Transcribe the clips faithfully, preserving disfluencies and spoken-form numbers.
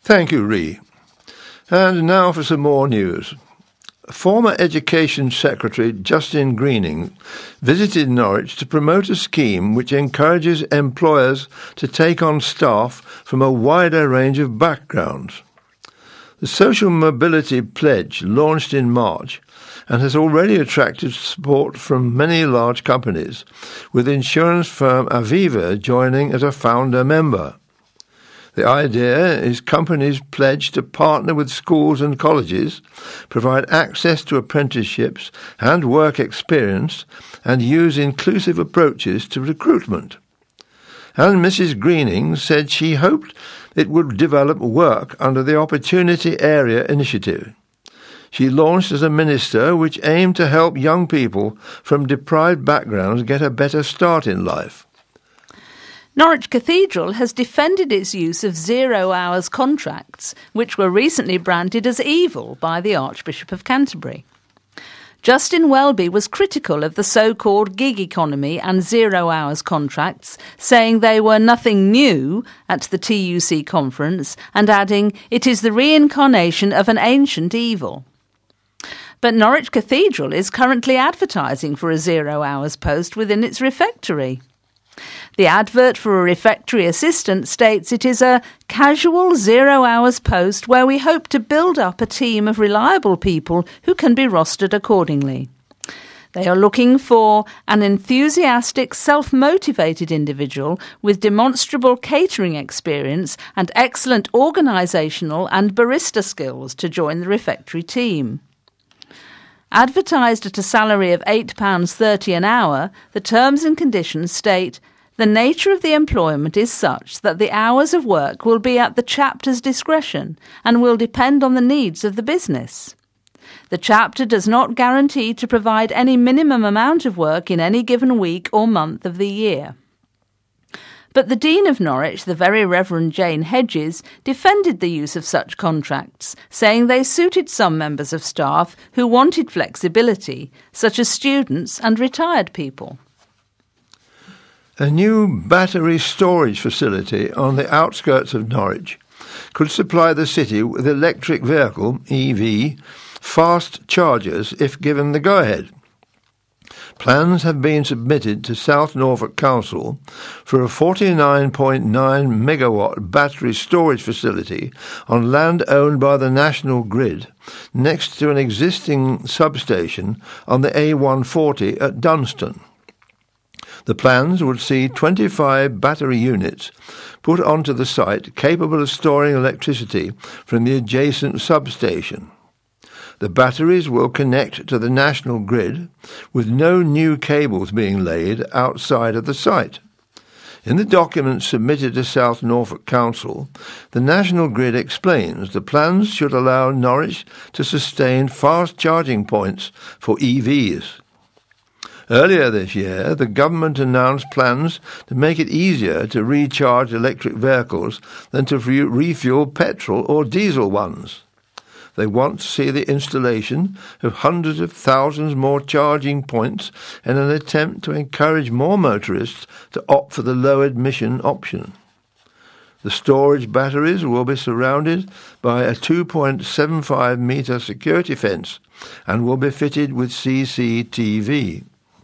Thank you, Ree. And now for some more news. Former Education Secretary Justin Greening visited Norwich to promote a scheme which encourages employers to take on staff from a wider range of backgrounds. The Social Mobility Pledge launched in March and has already attracted support from many large companies, with insurance firm Aviva joining as a founder member. The idea is companies pledge to partner with schools and colleges, provide access to apprenticeships and work experience, and use inclusive approaches to recruitment. And Missus Greening said she hoped it would develop work under the Opportunity Area Initiative. She launched as a minister which aimed to help young people from deprived backgrounds get a better start in life. Norwich Cathedral has defended its use of zero-hours contracts, which were recently branded as evil by the Archbishop of Canterbury. Justin Welby was critical of the so-called gig economy and zero-hours contracts, saying they were nothing new at the T U C conference, and adding, "It is the reincarnation of an ancient evil." But Norwich Cathedral is currently advertising for a zero-hours post within its refectory. The advert for a refectory assistant states it is a casual zero-hours post where we hope to build up a team of reliable people who can be rostered accordingly. They are looking for an enthusiastic, self-motivated individual with demonstrable catering experience and excellent organisational and barista skills to join the refectory team. Advertised at a salary of eight pounds thirty an hour, the terms and conditions state, "The nature of the employment is such that the hours of work will be at the chapter's discretion and will depend on the needs of the business. The chapter does not guarantee to provide any minimum amount of work in any given week or month of the year." But the Dean of Norwich, the Very Reverend Jane Hedges, defended the use of such contracts, saying they suited some members of staff who wanted flexibility, such as students and retired people. A new battery storage facility on the outskirts of Norwich could supply the city with electric vehicle, E V, fast chargers if given the go-ahead. Plans have been submitted to South Norfolk Council for a forty-nine point nine megawatt battery storage facility on land owned by the National Grid, next to an existing substation on the A one forty at Dunston. The plans would see twenty-five battery units put onto the site capable of storing electricity from the adjacent substation. The batteries will connect to the national grid, with no new cables being laid outside of the site. In the document submitted to South Norfolk Council, the National Grid explains the plans should allow Norwich to sustain fast charging points for E Vs. Earlier this year, the government announced plans to make it easier to recharge electric vehicles than to re- refuel petrol or diesel ones. They want to see the installation of hundreds of thousands more charging points in an attempt to encourage more motorists to opt for the low-emission option. The storage batteries will be surrounded by a two point seven five metre security fence and will be fitted with C C T V.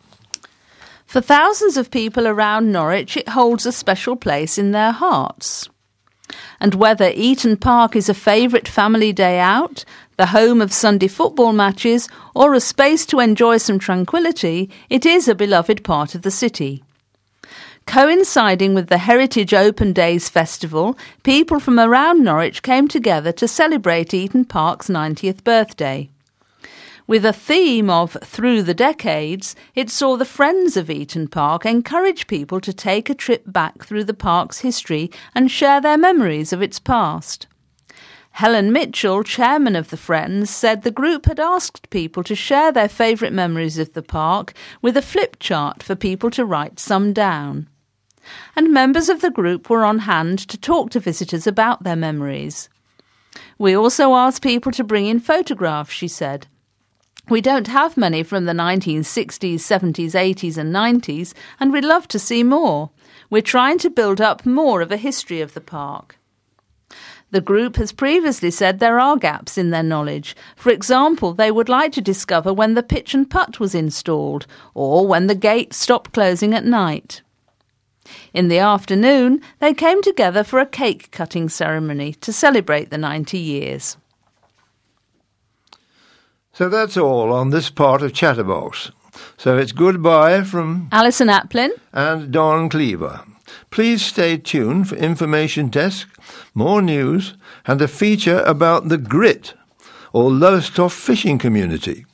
For thousands of people around Norwich, it holds a special place in their hearts. And whether Eaton Park is a favourite family day out, the home of Sunday football matches, or a space to enjoy some tranquillity, it is a beloved part of the city. Coinciding with the Heritage Open Days festival, people from around Norwich came together to celebrate Eaton Park's ninetieth birthday. With a theme of Through the Decades, it saw the Friends of Eaton Park encourage people to take a trip back through the park's history and share their memories of its past. Helen Mitchell, chairman of the Friends, said the group had asked people to share their favourite memories of the park with a flip chart for people to write some down. And members of the group were on hand to talk to visitors about their memories. We also asked people to bring in photographs, she said. We don't have many from the nineteen sixties, seventies, eighties and nineties, and we'd love to see more. We're trying to build up more of a history of the park. The group has previously said there are gaps in their knowledge. For example, they would like to discover when the pitch and putt was installed, or when the gate stopped closing at night. In the afternoon, they came together for a cake-cutting ceremony to celebrate the ninety years. So that's all on this part of Chatterbox. So it's goodbye from Alison Aplin and Don Cleaver. Please stay tuned for Information Desk, more news, and a feature about the Grit, or Lowestoft fishing community.